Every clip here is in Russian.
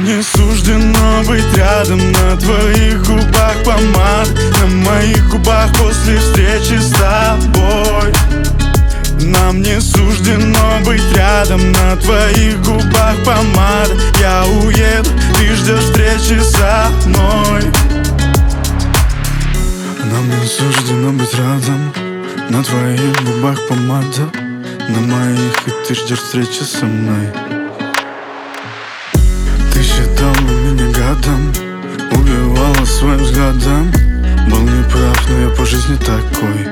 Нам не суждено быть рядом, на твоих губах помад, на моих губах после встречи с тобой. Нам не суждено быть рядом, на твоих губах помада. Я уеду, ты ждешь встречи со мной. Нам не суждено быть рядом, на твоих губах помада, на моих, и ты ждешь встречи со мной. Ты считала меня гадом, убивала своим взглядом. Был неправ, но я по жизни такой.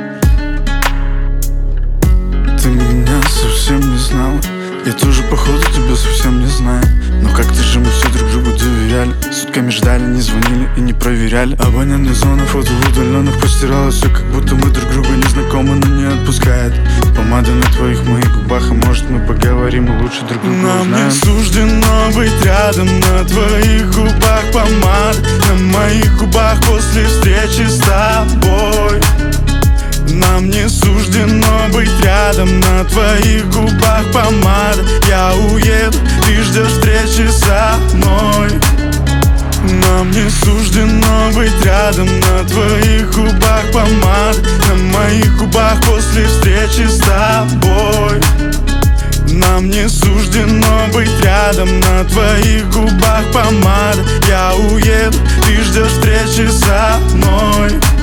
Ты меня совсем не знала, я тоже походу тебя совсем не знаю. Но как-то же мы все друг другу доверяли, сутками ждали, не звонили и не проверяли. Абонентная зона фото удаленных постирала все, как будто мы друг друга не знакомы, но не отпускает. Помада на твоих моих губах, а может мы поговорим и лучше друг друга узнаем. Нам не суждено быть рядом, на твоих губах помада, на моих губах после встречи с тобой. Нам не суждено быть рядом, на твоих губах помада. Я уеду, ты ждешь встречи со мной. Нам не суждено быть рядом, на твоих губах помада, на моих губах после встречи с тобой. Нам не суждено быть рядом, на твоих губах помада. Я уеду, ты ждешь встречи со мной.